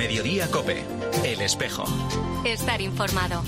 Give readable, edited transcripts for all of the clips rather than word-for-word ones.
Mediodía COPE, El Espejo. Estar informado.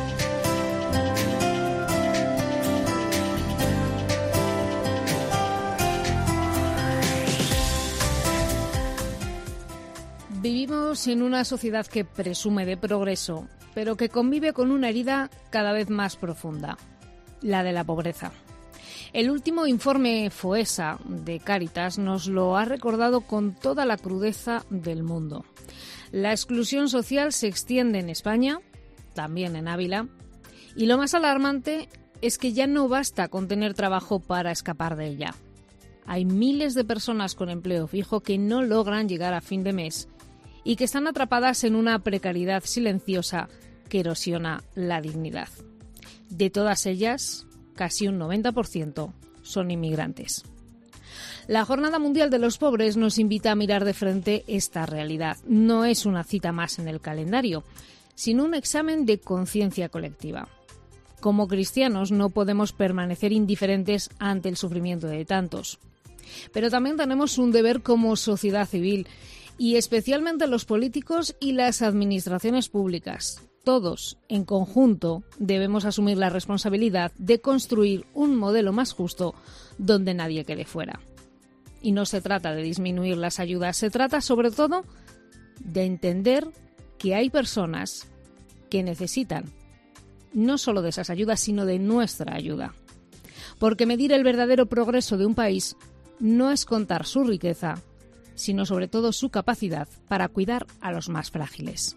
Vivimos en una sociedad que presume de progreso, pero que convive con una herida cada vez más profunda, la de la pobreza. El último informe FOESA de Cáritas nos lo ha recordado con toda la crudeza del mundo. La exclusión social se extiende en España, también en Ávila, y lo más alarmante es que ya no basta con tener trabajo para escapar de ella. Hay miles de personas con empleo fijo que no logran llegar a fin de mes y que están atrapadas en una precariedad silenciosa que erosiona la dignidad. De todas ellas, casi un 90% son inmigrantes. La Jornada Mundial de los Pobres nos invita a mirar de frente esta realidad. No es una cita más en el calendario, sino un examen de conciencia colectiva. Como cristianos no podemos permanecer indiferentes ante el sufrimiento de tantos. Pero también tenemos un deber como sociedad civil, y especialmente los políticos y las administraciones públicas. Todos, en conjunto, debemos asumir la responsabilidad de construir un modelo más justo donde nadie quede fuera. Y no se trata de disminuir las ayudas, se trata sobre todo de entender que hay personas que necesitan no solo de esas ayudas, sino de nuestra ayuda. Porque medir el verdadero progreso de un país no es contar su riqueza, sino sobre todo su capacidad para cuidar a los más frágiles.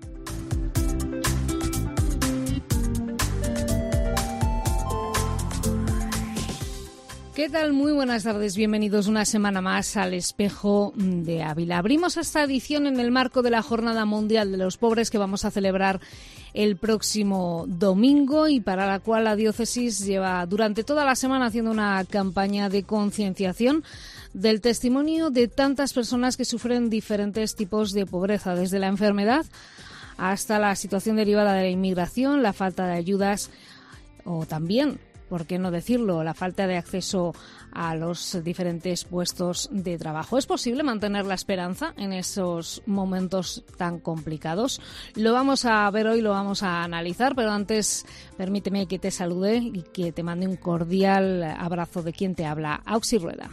¿Qué tal? Muy buenas tardes, bienvenidos una semana más al Espejo de Ávila. Abrimos esta edición en el marco de la Jornada Mundial de los Pobres que vamos a celebrar el próximo domingo y para la cual la diócesis lleva durante toda la semana haciendo una campaña de concienciación del testimonio de tantas personas que sufren diferentes tipos de pobreza, desde la enfermedad hasta la situación derivada de la inmigración, la falta de ayudas o también, ¿por qué no decirlo?, la falta de acceso a los diferentes puestos de trabajo. ¿Es posible mantener la esperanza en esos momentos tan complicados? Lo vamos a ver hoy, lo vamos a analizar, pero antes permíteme que te salude y que te mande un cordial abrazo de quien te habla, Auxi Rueda.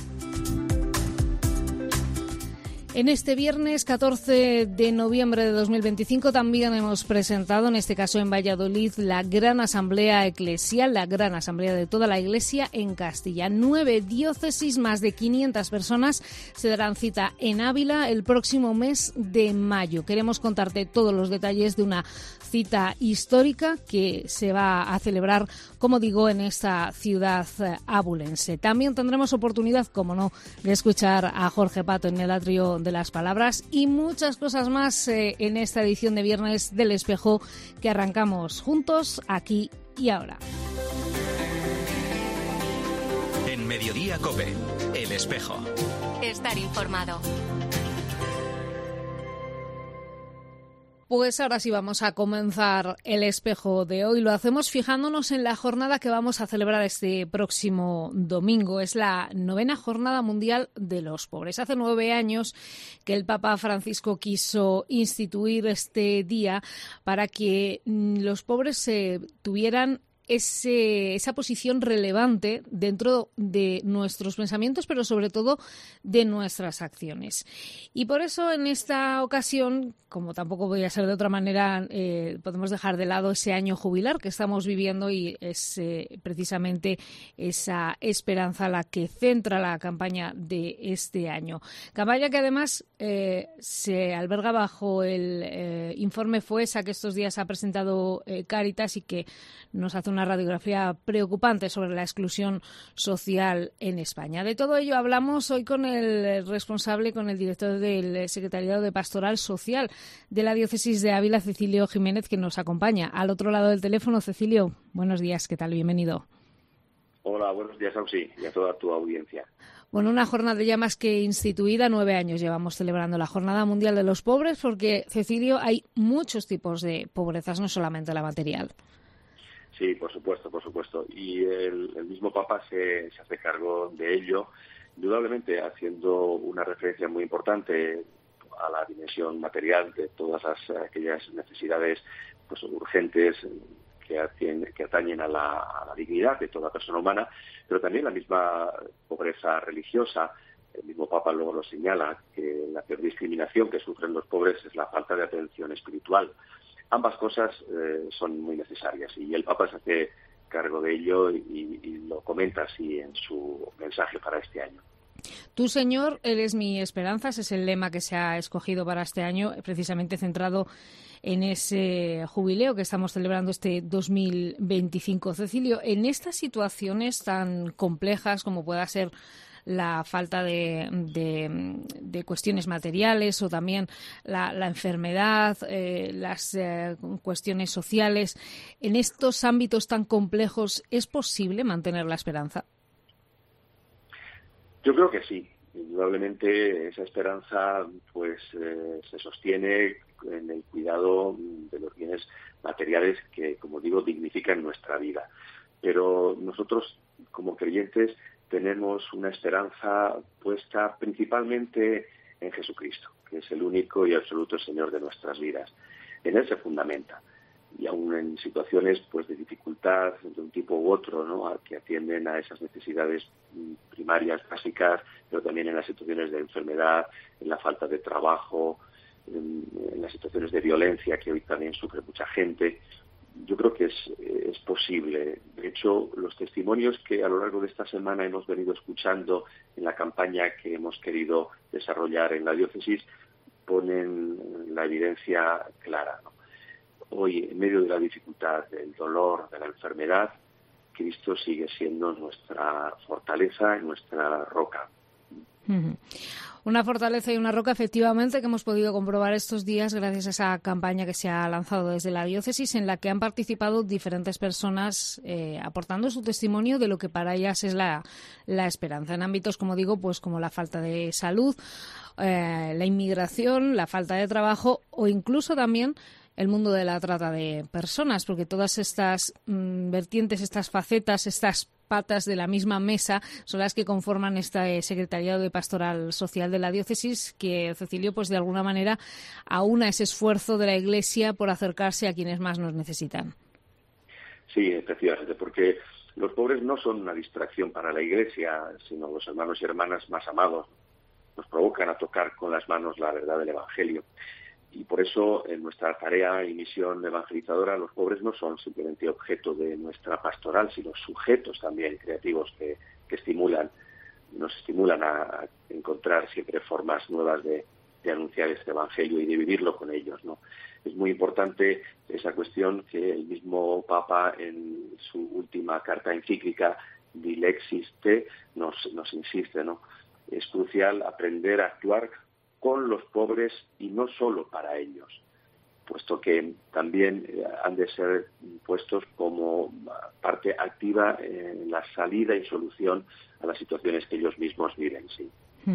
En este viernes 14 de noviembre de 2025 también hemos presentado, en este caso en Valladolid, la gran asamblea eclesial, la gran asamblea de toda la Iglesia en Castilla. 9 diócesis, más de 500 personas se darán cita en Ávila el próximo mes de mayo. Queremos contarte todos los detalles de una cita histórica que se va a celebrar, como digo, en esta ciudad abulense. También tendremos oportunidad, como no, de escuchar a Jorge Pato en el atrio de las palabras y muchas cosas más en esta edición de Viernes del Espejo que arrancamos juntos aquí y ahora. En Mediodía COPE, El Espejo. Estar informado. Pues ahora sí vamos a comenzar el espejo de hoy. Lo hacemos fijándonos en la jornada que vamos a celebrar este próximo domingo. Es la 9ª Jornada Mundial de los Pobres. Hace 9 años que el Papa Francisco quiso instituir este día para que los pobres tuvieran esa posición relevante dentro de nuestros pensamientos, pero sobre todo de nuestras acciones. Y por eso en esta ocasión, como tampoco podía ser de otra manera, podemos dejar de lado ese año jubilar que estamos viviendo y es precisamente esa esperanza la que centra la campaña de este año. Campaña que además se alberga bajo el informe FOESA que estos días ha presentado Cáritas y que nos hace una radiografía preocupante sobre la exclusión social en España. De todo ello hablamos hoy con el responsable, con el director del Secretariado de Pastoral Social de la Diócesis de Ávila, Cecilio Jiménez, que nos acompaña al otro lado del teléfono. Cecilio, buenos días, ¿qué tal? Bienvenido. Hola, buenos días, Auxi, y a toda tu audiencia. Bueno, una jornada ya más que instituida, 9 años llevamos celebrando la Jornada Mundial de los Pobres, porque, Cecilio, hay muchos tipos de pobrezas, no solamente la material. Sí, por supuesto. Y el mismo Papa se hace cargo de ello, indudablemente haciendo una referencia muy importante a la dimensión material de todas aquellas necesidades pues urgentes que atañen a la dignidad de toda persona humana, pero también la misma pobreza religiosa. El mismo Papa luego lo señala, que la peor discriminación que sufren los pobres es la falta de atención espiritual. Ambas cosas son muy necesarias y el Papa se hace cargo de ello y lo comenta así en su mensaje para este año. Tú, Señor, eres mi esperanza, ese es el lema que se ha escogido para este año, precisamente centrado en ese jubileo que estamos celebrando este 2025. Cecilio, en estas situaciones tan complejas como pueda ser la falta de cuestiones materiales o también la enfermedad, las cuestiones sociales, en estos ámbitos tan complejos, ¿es posible mantener la esperanza? Yo creo que sí. Indudablemente esa esperanza pues se sostiene en el cuidado de los bienes materiales que, como digo, dignifican nuestra vida. Pero nosotros, como creyentes, tenemos una esperanza puesta principalmente en Jesucristo, que es el único y absoluto Señor de nuestras vidas. En Él se fundamenta. Y aún en situaciones pues de dificultad de un tipo u otro, ¿no?, que atienden a esas necesidades primarias, básicas, pero también en las situaciones de enfermedad, en la falta de trabajo, en las situaciones de violencia que hoy también sufre mucha gente. Yo creo que es posible. De hecho, los testimonios que a lo largo de esta semana hemos venido escuchando en la campaña que hemos querido desarrollar en la diócesis ponen la evidencia clara, ¿no? Hoy, en medio de la dificultad, del dolor, de la enfermedad, Cristo sigue siendo nuestra fortaleza y nuestra roca. Una fortaleza y una roca, efectivamente, que hemos podido comprobar estos días gracias a esa campaña que se ha lanzado desde la diócesis, en la que han participado diferentes personas aportando su testimonio de lo que para ellas es la esperanza en ámbitos, como digo, pues como la falta de salud, la inmigración, la falta de trabajo o incluso también el mundo de la trata de personas, porque todas estas vertientes, estas facetas, estas patas de la misma mesa son las que conforman este Secretariado de Pastoral Social de la Diócesis, que, Cecilio, pues de alguna manera aúna ese esfuerzo de la Iglesia por acercarse a quienes más nos necesitan. Sí, efectivamente, porque los pobres no son una distracción para la Iglesia, sino los hermanos y hermanas más amados. Nos provocan a tocar con las manos la verdad del Evangelio. Y por eso, en nuestra tarea y misión evangelizadora, los pobres no son simplemente objeto de nuestra pastoral, sino sujetos también creativos que nos estimulan a encontrar siempre formas nuevas de anunciar este Evangelio y de vivirlo con ellos, ¿no? Es muy importante esa cuestión que el mismo Papa, en su última carta encíclica, Dilexis Te, nos insiste, ¿no? Es crucial aprender a actuar con los pobres y no solo para ellos, puesto que también han de ser puestos como parte activa en la salida y solución a las situaciones que ellos mismos viven, sí.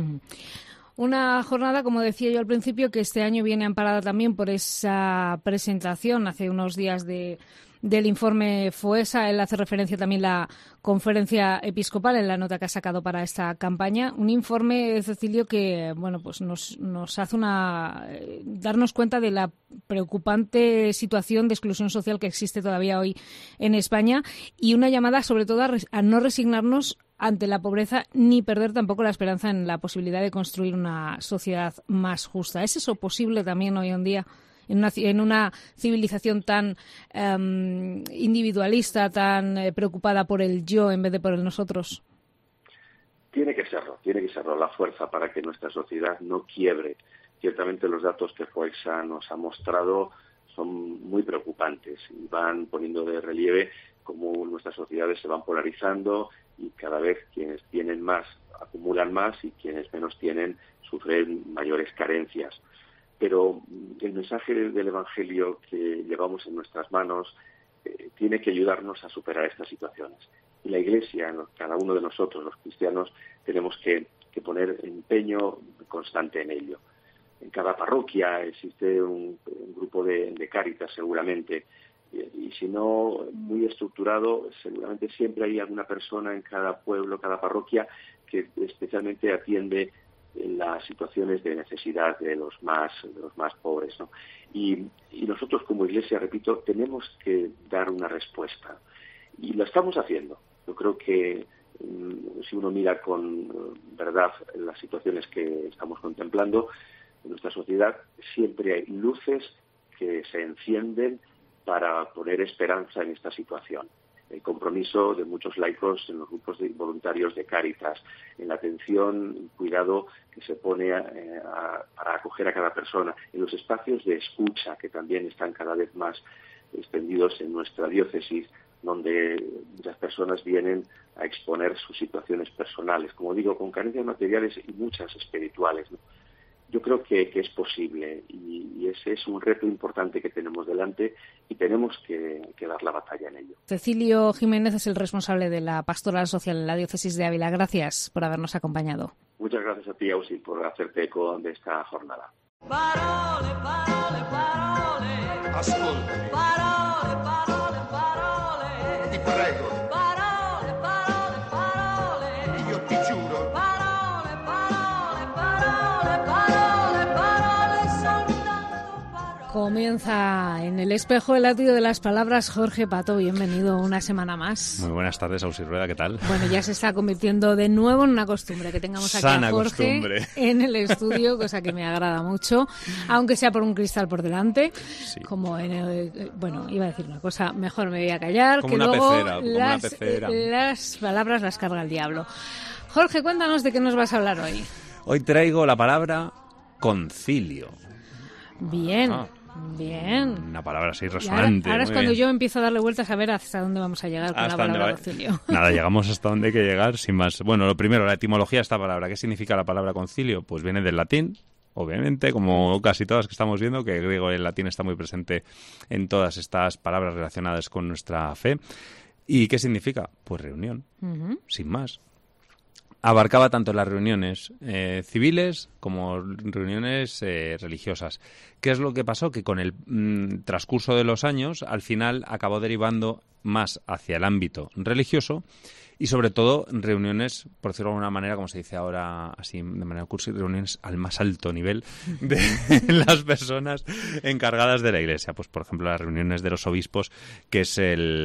Una jornada, como decía yo al principio, que este año viene amparada también por esa presentación hace unos días del informe FOESA. Él hace referencia también a la conferencia episcopal en la nota que ha sacado para esta campaña. Un informe, Cecilio, que bueno, pues nos hace darnos cuenta de la preocupante situación de exclusión social que existe todavía hoy en España y una llamada sobre todo a no resignarnos ante la pobreza ni perder tampoco la esperanza en la posibilidad de construir una sociedad más justa. ¿Es eso posible también hoy en día en una civilización tan individualista, tan preocupada por el yo en vez de por el nosotros? Tiene que serlo la fuerza para que nuestra sociedad no quiebre. Ciertamente los datos que FOESA nos ha mostrado son muy preocupantes y van poniendo de relieve cómo nuestras sociedades se van polarizando y cada vez quienes tienen más acumulan más y quienes menos tienen sufren mayores carencias. Pero el mensaje del Evangelio que llevamos en nuestras manos tiene que ayudarnos a superar estas situaciones. Y la Iglesia, cada uno de nosotros, los cristianos, tenemos que poner empeño constante en ello. En cada parroquia existe un grupo de Cáritas, seguramente, y si no muy estructurado, seguramente siempre hay alguna persona en cada pueblo, cada parroquia, que especialmente atiende las situaciones de necesidad de los más pobres, ¿no? Y nosotros como Iglesia, repito, tenemos que dar una respuesta y lo estamos haciendo. Yo creo que si uno mira con verdad las situaciones que estamos contemplando en nuestra sociedad, siempre hay luces que se encienden para poner esperanza en esta situación. El compromiso de muchos laicos en los grupos voluntarios de Cáritas, en la atención y cuidado que se pone para acoger a cada persona, en los espacios de escucha que también están cada vez más extendidos en nuestra diócesis, donde muchas personas vienen a exponer sus situaciones personales, como digo, con carencias materiales y muchas espirituales, ¿no? Yo creo que es posible y ese es un reto importante que tenemos delante y tenemos que dar la batalla en ello. Cecilio Jiménez es el responsable de la Pastoral Social en la Diócesis de Ávila. Gracias por habernos acompañado. Muchas gracias a ti, Ausi, por hacerte eco de esta jornada. Parole, parole, parole. Ascoltami. Parole, parole, parole. Ti prego. Parole, parole, parole. Io ti giuro. Parole, parole, parole, parole, parole, soltanto parole. Comienza en el espejo el latido de las palabras. Jorge Pato, bienvenido una semana más. Muy buenas tardes, Ausi Rueda, ¿qué tal? Bueno, ya se está convirtiendo de nuevo en una costumbre que tengamos aquí Sana a Jorge costumbre. en el estudio, cosa que me agrada mucho, aunque sea por un cristal por delante. Sí. Como bueno, iba a decir una cosa, mejor me voy a callar, Como que una luego pecera, como una pecera. las palabras las carga el diablo. Jorge, cuéntanos de qué nos vas a hablar hoy. Hoy traigo la palabra concilio. Bien. Ah. Bien. Una palabra así Y resonante. ahora es muy cuando bien. yo empiezo a darle vueltas a ver hasta dónde vamos a llegar con Hasta la dónde palabra va. concilio. Nada, llegamos hasta donde hay que llegar, sin más. Bueno, lo primero, la etimología de esta palabra. ¿Qué significa la palabra concilio? Pues viene del latín, obviamente, como casi todas que estamos viendo, que el griego y el latín está muy presente en todas estas palabras relacionadas con nuestra fe. ¿Y qué significa? Pues reunión, sin más. Abarcaba tanto las reuniones civiles como reuniones religiosas. ¿Qué es lo que pasó? Que con el transcurso de los años, al final acabó derivando más hacia el ámbito religioso y sobre todo reuniones, por decirlo de alguna manera, como se dice ahora así de manera cursi, reuniones al más alto nivel de las personas encargadas de la Iglesia. Pues por ejemplo las reuniones de los obispos, que es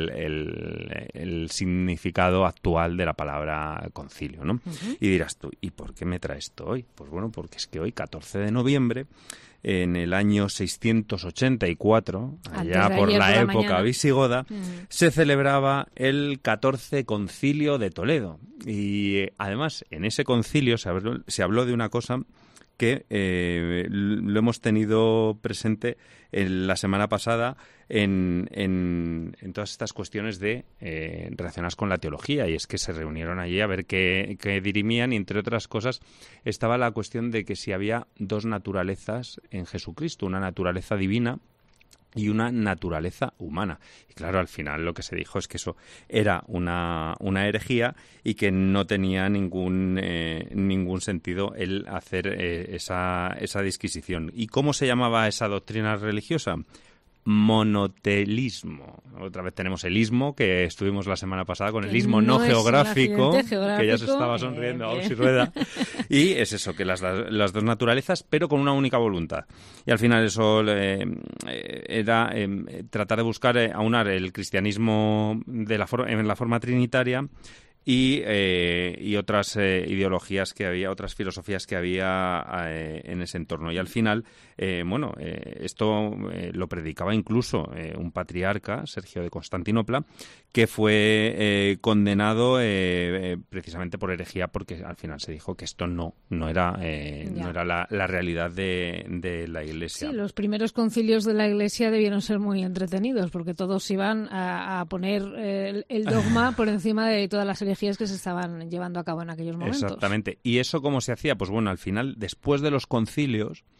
el significado actual de la palabra concilio, ¿no? Y dirás tú, ¿y por qué me traes esto hoy? Pues bueno, porque es que hoy, 14 de noviembre, en el año 684, allá por la época visigoda, se celebraba el 14 Concilio de Toledo. Y además, en ese concilio se habló de una cosa que lo hemos tenido presente la semana pasada en todas estas cuestiones relacionadas con la teología, y es que se reunieron allí a ver qué dirimían, y entre otras cosas estaba la cuestión de que si había dos naturalezas en Jesucristo, una naturaleza divina y una naturaleza humana. Y claro, al final lo que se dijo es que eso era una herejía y que no tenía ningún sentido el hacer esa disquisición. ¿Y cómo se llamaba esa doctrina religiosa? Monotelismo. Otra vez tenemos el ismo, que estuvimos la semana pasada con el ismo no geográfico, que ya se estaba sonriendo a Ausi Rueda. Y es eso, que las dos naturalezas, pero con una única voluntad. Y al final eso era tratar de buscar aunar el cristianismo en la forma trinitaria y otras ideologías que había, otras filosofías que había en ese entorno. Y al final, esto lo predicaba incluso un patriarca, Sergio de Constantinopla, que fue condenado precisamente por herejía, porque al final se dijo que esto no era la realidad de la Iglesia. Sí, los primeros concilios de la Iglesia debieron ser muy entretenidos, porque todos iban a poner el dogma por encima de todas las herejías que se estaban llevando a cabo en aquellos momentos. Exactamente. ¿Y eso cómo se hacía? Pues bueno, al final, después de los concilios,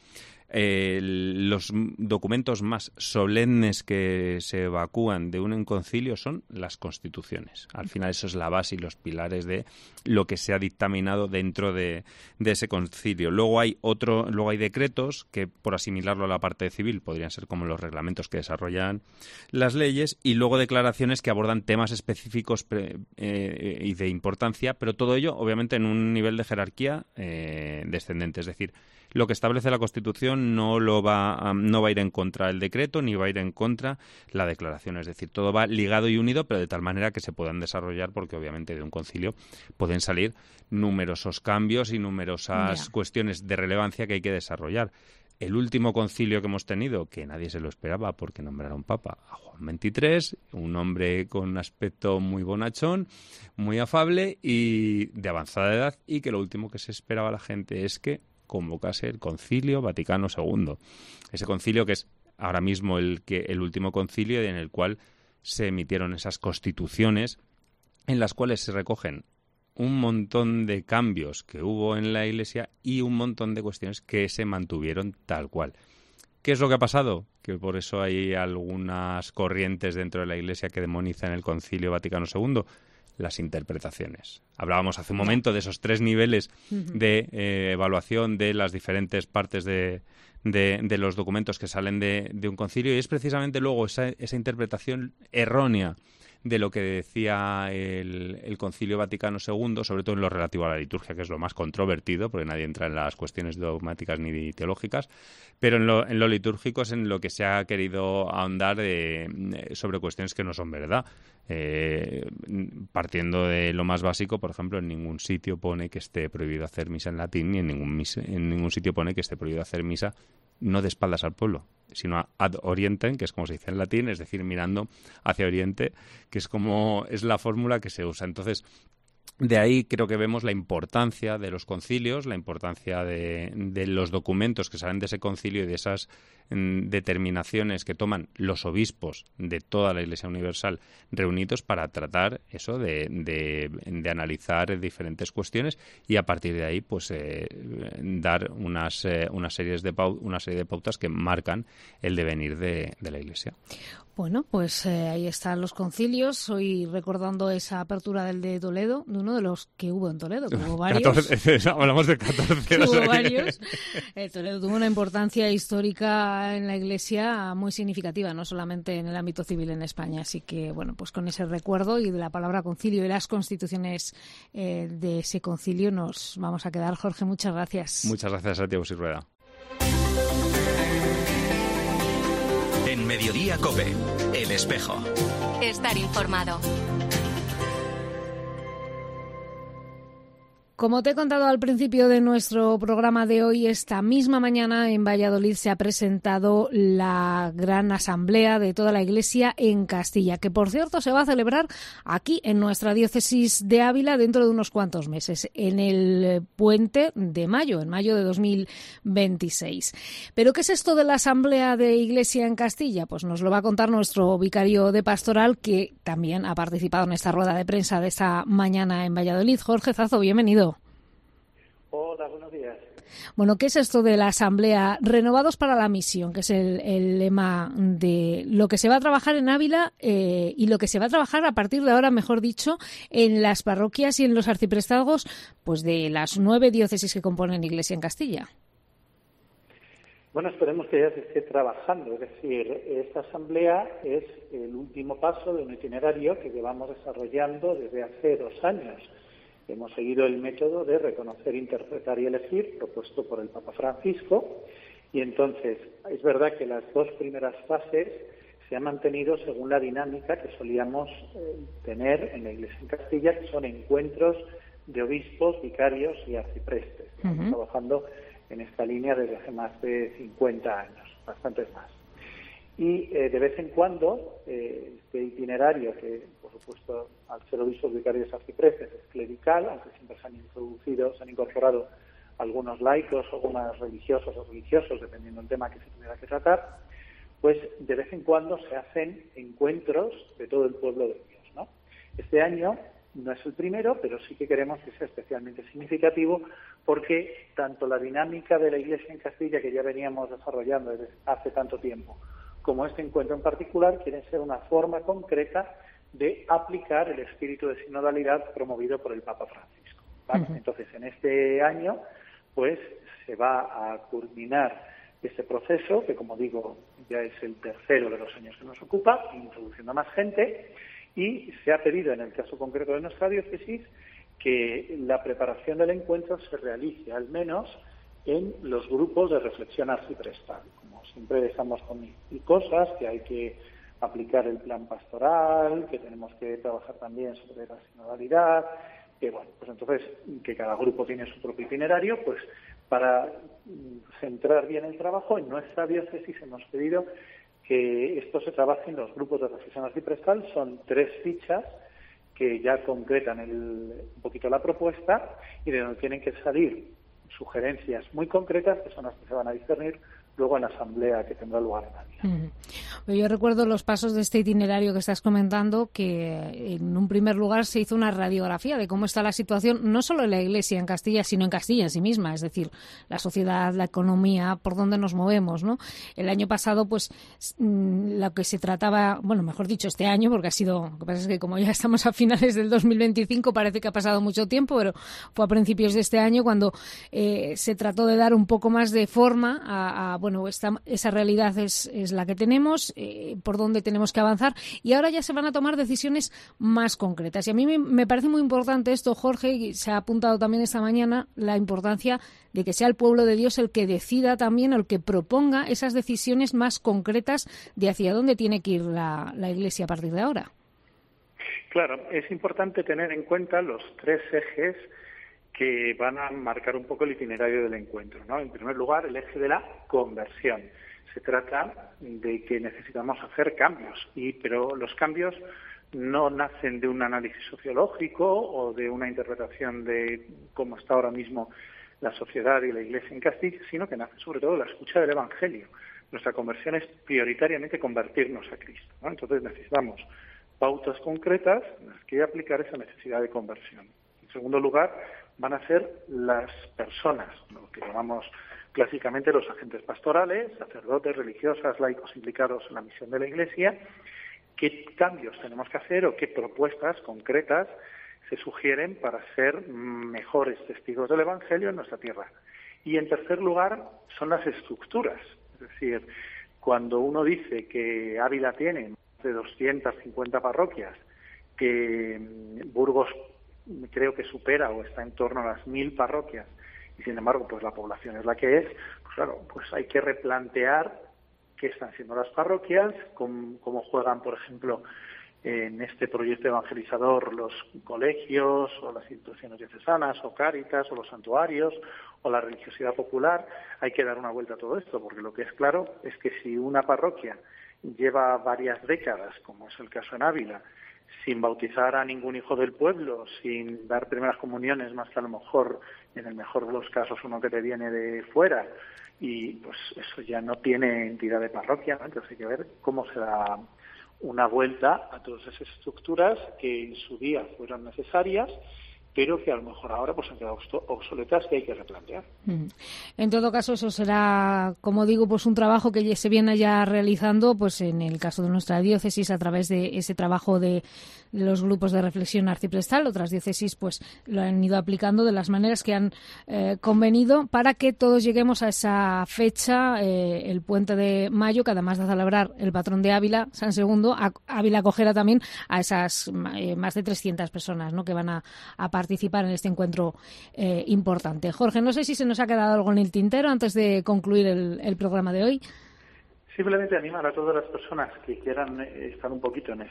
los documentos más solemnes que se evacúan de un concilio son las constituciones. Al final eso es la base y los pilares de lo que se ha dictaminado dentro de ese concilio. Luego hay decretos que, por asimilarlo a la parte civil, podrían ser como los reglamentos que desarrollan las leyes, y luego declaraciones que abordan temas específicos y de importancia, pero todo ello obviamente en un nivel de jerarquía descendente. Es decir, lo que establece la Constitución no va a ir en contra del decreto ni va a ir en contra la declaración. Es decir, todo va ligado y unido, pero de tal manera que se puedan desarrollar, porque obviamente de un concilio pueden salir numerosos cambios y numerosas cuestiones de relevancia que hay que desarrollar. El último concilio que hemos tenido, que nadie se lo esperaba porque nombraron papa a Juan XXIII, un hombre con un aspecto muy bonachón, muy afable y de avanzada edad, y que lo último que se esperaba la gente es que convocase el Concilio Vaticano II. Ese concilio que es ahora mismo el último concilio en el cual se emitieron esas constituciones en las cuales se recogen un montón de cambios que hubo en la Iglesia y un montón de cuestiones que se mantuvieron tal cual. ¿Qué es lo que ha pasado? Que por eso hay algunas corrientes dentro de la Iglesia que demonizan el Concilio Vaticano II. Las interpretaciones. Hablábamos hace un momento de esos 3 niveles de evaluación de las diferentes partes de los documentos que salen de un concilio, y es precisamente luego esa interpretación errónea de lo que decía el Concilio Vaticano II, sobre todo en lo relativo a la liturgia, que es lo más controvertido, porque nadie entra en las cuestiones dogmáticas ni teológicas, pero en lo litúrgico es en lo que se ha querido ahondar sobre cuestiones que no son verdad. Partiendo de lo más básico, por ejemplo, en ningún sitio pone que esté prohibido hacer misa en latín, ni en ningún sitio pone que esté prohibido hacer misa no de espaldas al pueblo, sino ad orientem, que es como se dice en latín, es decir, mirando hacia oriente, que es la fórmula que se usa. Entonces, de ahí creo que vemos la importancia de los concilios, la importancia de los documentos que salen de ese concilio y de esas determinaciones que toman los obispos de toda la Iglesia Universal reunidos para tratar eso de analizar diferentes cuestiones y a partir de ahí pues dar una serie de pautas que marcan el devenir de la Iglesia. Bueno, pues ahí están los concilios. Hoy recordando esa apertura del de Toledo, de uno de los que hubo en Toledo, que hubo varios. 14, hablamos de 14. Hubo varios. Toledo tuvo una importancia histórica en la Iglesia muy significativa, no solamente en el ámbito civil en España. Así que, bueno, pues con ese recuerdo y de la palabra concilio y las constituciones de ese concilio nos vamos a quedar. Jorge, muchas gracias. Muchas gracias a ti, Agustín Rueda. En Mediodía COPE, El Espejo. Estar informado. Como te he contado al principio de nuestro programa de hoy, esta misma mañana en Valladolid se ha presentado la gran asamblea de toda la Iglesia en Castilla, que por cierto se va a celebrar aquí en nuestra diócesis de Ávila dentro de unos cuantos meses, en el puente de mayo, en mayo de 2026. ¿Pero qué es esto de la asamblea de Iglesia en Castilla? Pues nos lo va a contar nuestro vicario de pastoral, que también ha participado en esta rueda de prensa de esta mañana en Valladolid. Jorge Zazo, bienvenido. Hola, buenos días. Bueno, ¿qué es esto de la Asamblea Renovados para la Misión? Que es el lema de lo que se va a trabajar en Ávila y lo que se va a trabajar a partir de ahora, mejor dicho, en las parroquias y en los arciprestazgos pues de las 9 diócesis que componen Iglesia en Castilla. Bueno, esperemos que ya se esté trabajando. Es decir, esta asamblea es el último paso de un itinerario que llevamos desarrollando desde hace 2 años. Hemos seguido el método de reconocer, interpretar y elegir, propuesto por el Papa Francisco, y entonces es verdad que las 2 primeras fases se han mantenido según la dinámica que solíamos tener en la Iglesia en Castilla, que son encuentros de obispos, vicarios y arciprestes. Estamos trabajando en esta línea desde hace más de 50 años, bastantes más. Y de vez en cuando este itinerario, que por supuesto al ser obispos, vicarios, arciprestes es clerical, aunque siempre se han incorporado algunos laicos, algunas religiosas o religiosos, dependiendo del tema que se tuviera que tratar, pues de vez en cuando se hacen encuentros de todo el pueblo de Dios, ¿no? Este año no es el primero, pero sí que queremos que sea especialmente significativo porque tanto la dinámica de la Iglesia en Castilla, que ya veníamos desarrollando desde hace tanto tiempo, como este encuentro en particular, quieren ser una forma concreta de aplicar el espíritu de sinodalidad promovido por el Papa Francisco, ¿vale? Entonces, en este año, pues se va a culminar este proceso, que como digo, ya es el tercero de los años que nos ocupa, introduciendo a más gente, y se ha pedido, en el caso concreto de nuestra diócesis, que la preparación del encuentro se realice al menos en los grupos de reflexión arciprestal. Como siempre dejamos con mil cosas, que hay que aplicar el plan pastoral, que tenemos que trabajar también sobre la sinodalidad, que bueno, pues entonces que cada grupo tiene su propio itinerario, pues para centrar bien el trabajo, en nuestra diócesis hemos pedido que esto se trabaje en los grupos de reflexión arciprestal. Son 3 fichas que ya concretan un poquito la propuesta y de donde tienen que salir sugerencias muy concretas, que son las que se van a discernir luego en la asamblea que tendrá lugar en Ávila. Yo recuerdo los pasos de este itinerario que estás comentando, que en un primer lugar se hizo una radiografía de cómo está la situación, no solo en la Iglesia en Castilla, sino en Castilla en sí misma, es decir, la sociedad, la economía, por dónde nos movemos, ¿no? El año pasado, pues, lo que se trataba, bueno, mejor dicho, este año, porque lo que pasa es que como ya estamos a finales del 2025, parece que ha pasado mucho tiempo, pero fue a principios de este año cuando se trató de dar un poco más de forma a esa realidad es la que tenemos, por dónde tenemos que avanzar, y ahora ya se van a tomar decisiones más concretas. Y a mí me parece muy importante esto, Jorge, y se ha apuntado también esta mañana, la importancia de que sea el pueblo de Dios el que decida también, el que proponga esas decisiones más concretas de hacia dónde tiene que ir la Iglesia a partir de ahora. Claro, es importante tener en cuenta los 3 ejes que van a marcar un poco el itinerario del encuentro, ¿no? En primer lugar, el eje de la conversión. Se trata de que necesitamos hacer cambios, pero los cambios no nacen de un análisis sociológico o de una interpretación de cómo está ahora mismo la sociedad y la Iglesia en Castilla, sino que nace sobre todo de la escucha del Evangelio. Nuestra conversión es prioritariamente convertirnos a Cristo, ¿no? Entonces necesitamos pautas concretas en las que aplicar esa necesidad de conversión. En segundo lugar, van a ser las personas, lo que llamamos clásicamente los agentes pastorales, sacerdotes, religiosas, laicos implicados en la misión de la Iglesia. ¿Qué cambios tenemos que hacer o qué propuestas concretas se sugieren para ser mejores testigos del Evangelio en nuestra tierra? Y en tercer lugar, son las estructuras. Es decir, cuando uno dice que Ávila tiene más de 250 parroquias, que Burgos creo que supera o está en torno a las 1000 parroquias, y sin embargo pues la población es la que es, pues claro, pues hay que replantear qué están siendo las parroquias, cómo juegan, por ejemplo, en este proyecto evangelizador los colegios o las instituciones diocesanas o Cáritas o los santuarios o la religiosidad popular. Hay que dar una vuelta a todo esto, porque lo que es claro es que si una parroquia lleva varias décadas, como es el caso en Ávila, sin bautizar a ningún hijo del pueblo, sin dar primeras comuniones, más que a lo mejor, en el mejor de los casos, uno que te viene de fuera, y pues eso ya no tiene entidad de parroquia, ¿no? Entonces hay que ver cómo se da una vuelta a todas esas estructuras que en su día fueron necesarias, pero que a lo mejor ahora pues han quedado obsoletas, que hay que replantear. En todo caso, eso será, como digo, pues un trabajo que se viene ya realizando, pues en el caso de nuestra diócesis, a través de ese trabajo de los grupos de reflexión arciprestal. Otras diócesis pues lo han ido aplicando de las maneras que han convenido, para que todos lleguemos a esa fecha, el puente de mayo, que además de celebrar el patrón de Ávila, San Segundo, Ávila acogerá también a esas más de 300 personas, ¿no?, que van a participar en este encuentro importante. Jorge, no sé si se nos ha quedado algo en el tintero antes de concluir el programa de hoy. Simplemente animar a todas las personas que quieran estar un poquito en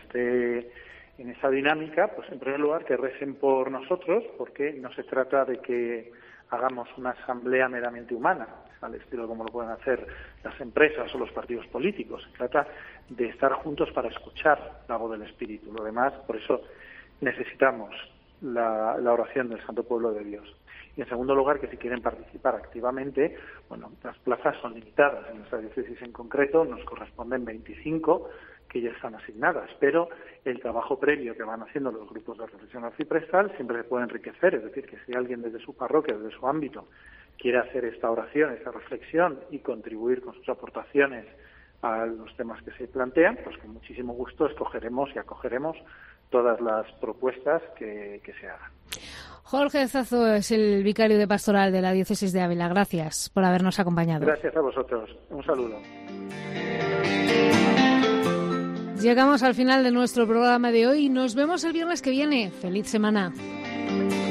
esta dinámica, pues en primer lugar que recen por nosotros, porque no se trata de que hagamos una asamblea meramente humana, al estilo como lo pueden hacer las empresas o los partidos políticos. Se trata de estar juntos para escuchar la voz del Espíritu. Lo demás, por eso necesitamos la oración del Santo Pueblo de Dios. Y en segundo lugar, que si quieren participar activamente, bueno, las plazas son limitadas. En nuestra diócesis en concreto nos corresponden 25, que ya están asignadas, pero el trabajo previo que van haciendo los grupos de reflexión arciprestal siempre se puede enriquecer, es decir, que si alguien desde su parroquia, desde su ámbito, quiere hacer esta oración, esta reflexión y contribuir con sus aportaciones a los temas que se plantean, pues con muchísimo gusto escogeremos y acogeremos todas las propuestas que se hagan. Jorge Zazo es el vicario de pastoral de la Diócesis de Ávila. Gracias por habernos acompañado. Gracias a vosotros. Un saludo. Llegamos al final de nuestro programa de hoy. Nos vemos el viernes que viene. ¡Feliz semana!